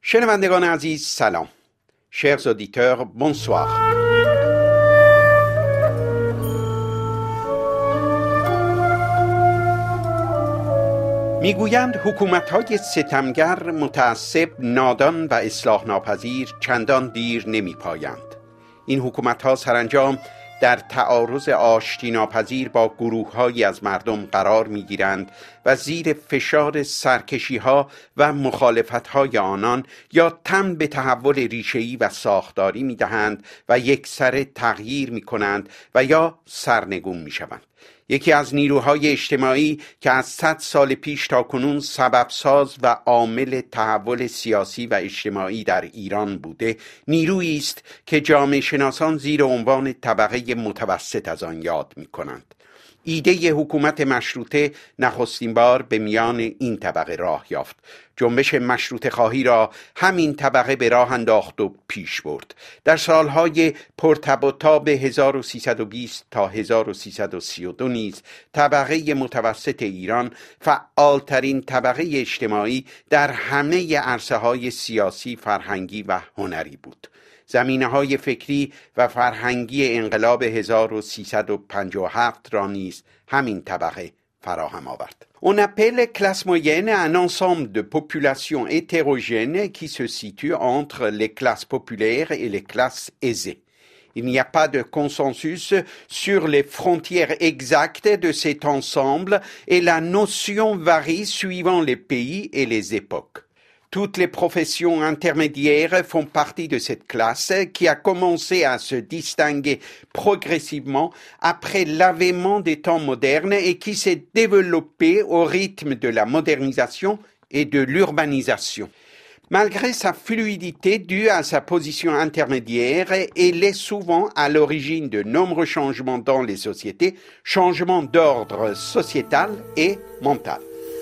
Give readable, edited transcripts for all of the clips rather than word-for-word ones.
شنوندگان عزیز سلام. Chers auditeurs, bonsoir. میگویند حکومت‌های ستمگر، متعصب، نادان و اصلاح ناپذیر چندان دیر نمی‌پایند. این حکومت‌ها سرانجام در تعارض آشتی ناپذیر با گروه‌هایی از مردم قرار می‌گیرند و زیر فشار سرکشی‌ها و مخالفت‌های آنان یا تن به تحول ریشه‌ای و ساختاری می‌دهند و یکسره تغییر می‌کنند و یا سرنگون می‌شوند. یکی از نیروهای اجتماعی که از 100 سال پیش تا کنون سببساز و عامل تحول سیاسی و اجتماعی در ایران بوده، نیرویی است که جامعه شناسان زیر عنوان طبقه متوسط از آن یاد می‌کنند. ایده حکومت مشروطه نخستین بار به میان این طبقه راه یافت. جنبش مشروطه خواهی را همین طبقه به راه انداخت و پیش برد. در سالهای پرتب و تاب 1320 تا 1332 نیز طبقه متوسط ایران فعالترین طبقه اجتماعی در همه عرصه‌های سیاسی، فرهنگی و هنری بود. زمینه‌های فکری و فرهنگی انقلاب 1357 را نیز همین طبقه فراهم آورد. On appelle classe moyenne un ensemble de populations hétérogènes qui se situe entre les classes populaires et les classes aisées. Il n'y a pas de consensus sur les frontières exactes de cet ensemble et la notion varie suivant les pays et les époques. Toutes les professions intermédiaires font partie de cette classe qui a commencé à se distinguer progressivement après l'avènement des temps modernes et qui s'est développée au rythme de la modernisation et de l'urbanisation. Malgré sa fluidité due à sa position intermédiaire, elle est souvent à l'origine de nombreux changements dans les sociétés, changements d'ordre sociétal et mental.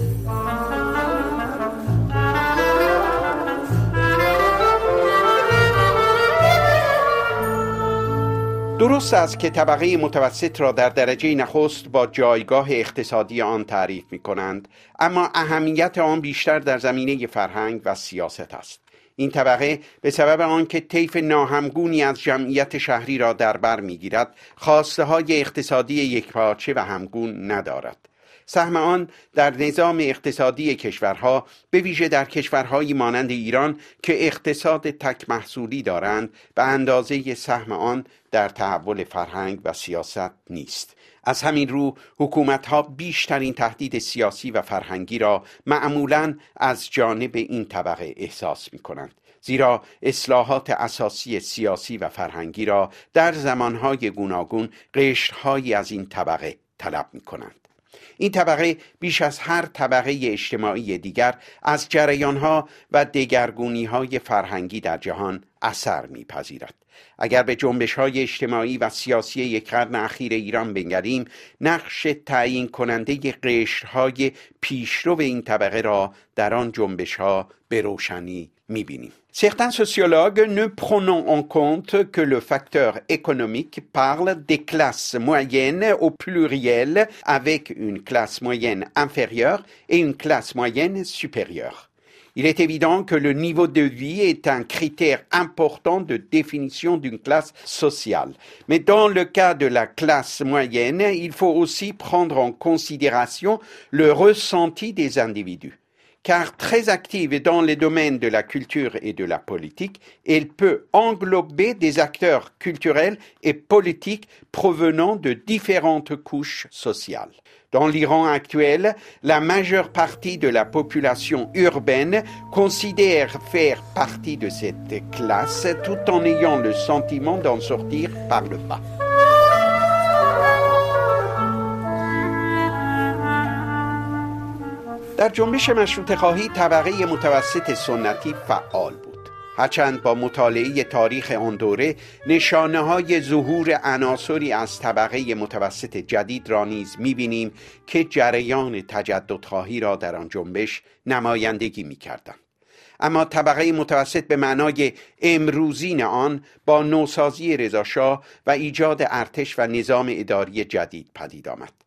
درست است که طبقه متوسط را در درجه نخست با جایگاه اقتصادی آن تعریف می کنند، اما اهمیت آن بیشتر در زمینه فرهنگ و سیاست است. این طبقه به سبب آنکه طیف ناهمگونی از جمعیت شهری را در بر می گیرد، خواسته های اقتصادی یکپارچه و همگون ندارد. سهم آن در نظام اقتصادی کشورها، به ویژه در کشورهایی مانند ایران که اقتصاد تک محصولی دارند، به اندازه سهم آن در تحول فرهنگ و سیاست نیست. از همین رو حکومت‌ها بیشترین تهدید سیاسی و فرهنگی را معمولاً از جانب این طبقه احساس می‌کنند، زیرا اصلاحات اساسی سیاسی و فرهنگی را در زمانهای گوناگون قشرهایی از این طبقه طلب می‌کنند. این طبقه بیش از هر طبقه اجتماعی دیگر از جریانها و دگرگونی‌های فرهنگی در جهان اثر می‌پذیرد. اگر به جنبش‌های اجتماعی و سیاسی یک قرن اخیر ایران بنگریم، نقش تعیین کننده قشرهای پیشرو این طبقه را در آن جنبش‌ها به روشنی می‌بینیم. Certains sociologues, ne prenant en compte que le facteur économique, parlent des classes moyennes au pluriel avec une classe moyenne inférieure et une classe moyenne supérieure. Il est évident que le niveau de vie est un critère important de définition d'une classe sociale. Mais dans le cas de la classe moyenne, il faut aussi prendre en considération le ressenti des individus. Car très active dans les domaines de la culture et de la politique, elle peut englober des acteurs culturels et politiques provenant de différentes couches sociales. Dans l'Iran actuel, la majeure partie de la population urbaine considère faire partie de cette classe tout en ayant le sentiment d'en sortir par le bas. در جنبش مشروطه خواهی طبقه متوسط سنتی فعال بود. هرچند با مطالعه تاریخ آن دوره نشانه‌های ظهور عناصری از طبقه متوسط جدید را نیز می‌بینیم که جریان تجددخواهی را در آن جنبش نمایندگی می‌کردند. اما طبقه متوسط به معنای امروزین آن با نوسازی رضاشاه و ایجاد ارتش و نظام اداری جدید پدید آمد.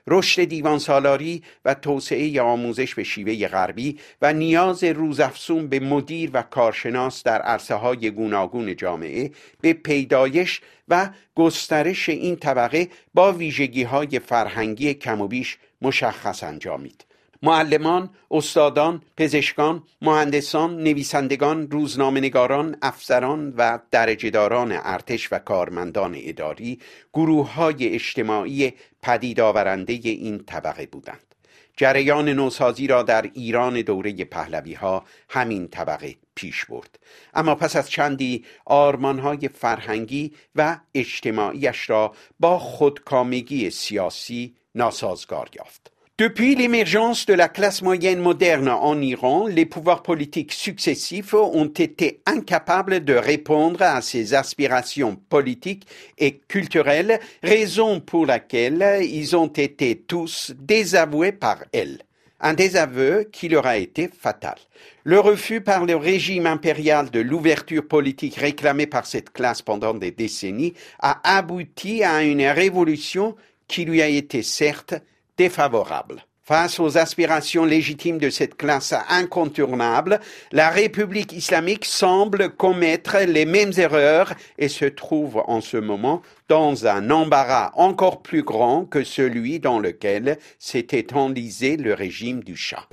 رشد دیوانسالاری و توسعه آموزش به شیوه غربی و نیاز روزافزون به مدیر و کارشناس در عرصه‌های گوناگون جامعه به پیدایش و گسترش این طبقه با ویژگی‌های فرهنگی کم و بیش مشخص انجامید. معلمان، استادان، پزشکان، مهندسان، نویسندگان، روزنامه‌نگاران، افسران و درجه‌داران ارتش و کارمندان اداری گروه‌های اجتماعی پدید آورنده این طبقه بودند. جریان نوسازی را در ایران دوره پهلوی‌ها همین طبقه پیش برد، اما پس از چندی آرمان‌های فرهنگی و اجتماعیش را با خودکامگی سیاسی ناسازگار یافت. Depuis l'émergence de la classe moyenne moderne en Iran, les pouvoirs politiques successifs ont été incapables de répondre à ces aspirations politiques et culturelles, raison pour laquelle ils ont été tous désavoués par elle. Un désaveu qui leur a été fatal. Le refus par le régime impérial de l'ouverture politique réclamée par cette classe pendant des décennies a abouti à une révolution qui lui a été certes défavorable. Face aux aspirations légitimes de cette classe incontournable, la République islamique semble commettre les mêmes erreurs et se trouve en ce moment dans un embarras encore plus grand que celui dans lequel s'était enlisé le régime du Shah.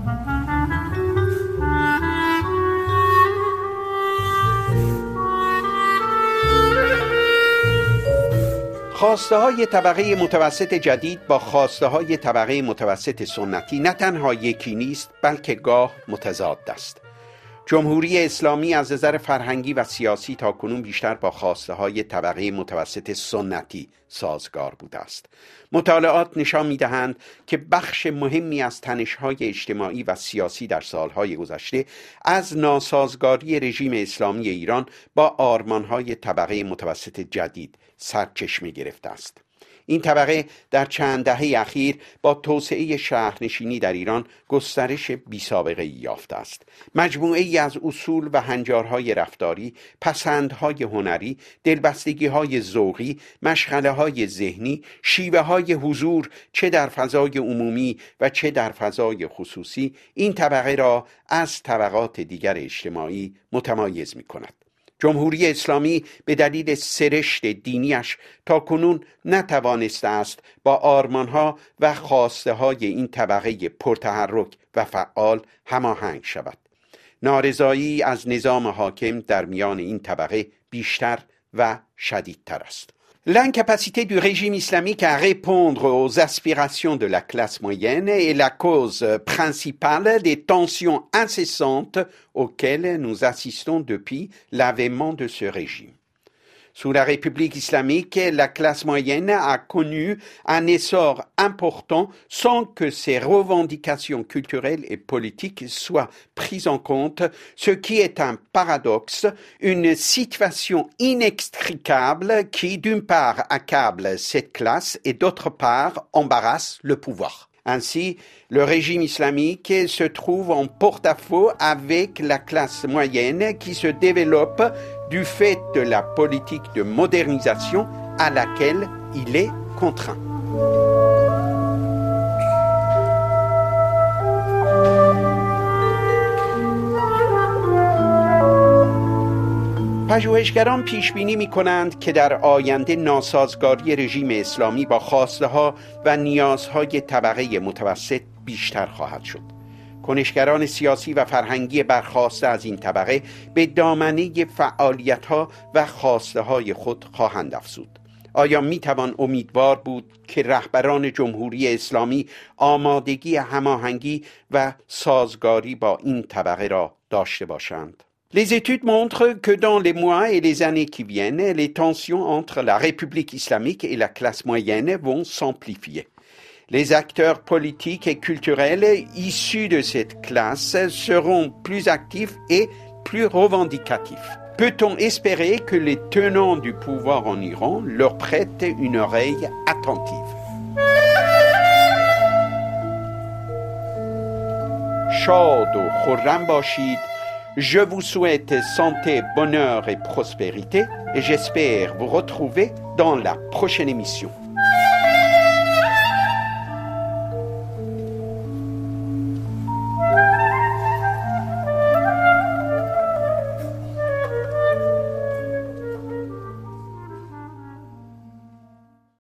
خواسته های طبقه متوسط جدید با خواسته های طبقه متوسط سنتی نه تنها یکی نیست بلکه گاه متضاد است. جمهوری اسلامی از نظر فرهنگی و سیاسی تاکنون بیشتر با خواسته های طبقه متوسط سنتی سازگار بوده است. مطالعات نشان می‌دهند که بخش مهمی از تنش‌های اجتماعی و سیاسی در سالهای گذشته از ناسازگاری رژیم اسلامی ایران با آرمان‌های طبقه متوسط جدید سرچشمه گرفته است. این طبقه در چند دهه اخیر با توسعه شهرنشینی در ایران گسترش بی‌سابقه‌ای یافته است. مجموعه‌ای از اصول و هنجارهای رفتاری، پسندهای هنری، دلبستگی‌های ذوقی، مشغله‌های ذهنی، شیوه‌های حضور چه در فضای عمومی و چه در فضای خصوصی این طبقه را از طبقات دیگر اجتماعی متمایز می‌کند. جمهوری اسلامی به دلیل سرشت دینیش تاکنون نتوانسته است با آرمانها و خواسته های این طبقه پرتحرک و فعال هماهنگ شود. نارضایی از نظام حاکم در میان این طبقه بیشتر و شدیدتر است. L'incapacité du régime islamique à répondre aux aspirations de la classe moyenne est la cause principale des tensions incessantes auxquelles nous assistons depuis l'avènement de ce régime. Sous la République islamique, la classe moyenne a connu un essor important sans que ses revendications culturelles et politiques soient prises en compte, ce qui est un paradoxe, une situation inextricable qui d'une part accable cette classe et d'autre part embarrasse le pouvoir. Ainsi, le régime islamique se trouve en porte-à-faux avec la classe moyenne qui se développe du fait de la politique de modernisation à laquelle il est contraint. پژوهشگران پیش بینی می‌کنند که در آینده ناسازگاری رژیم اسلامی با خواسته‌ها و نیازهای طبقه متوسط بیشتر خواهد شد. کنشگران سیاسی و فرهنگی برخاسته از این طبقه به دامنه فعالیت‌ها و خواسته‌های خود خواهند افزود. آیا میتوان امیدوار بود که رهبران جمهوری اسلامی آمادگی هماهنگی و سازگاری با این طبقه را داشته باشند؟ Les études montrent que dans les mois et les années qui viennent, les tensions entre la République islamique et la classe moyenne vont s'amplifier. Les acteurs politiques et culturels issus de cette classe seront plus actifs et plus revendicatifs. Peut-on espérer que les tenants du pouvoir en Iran leur prêtent une oreille attentive? شاد و خرم باشید. Je vous souhaite santé, bonheur et prospérité et j'espère vous retrouver dans la prochaine émission.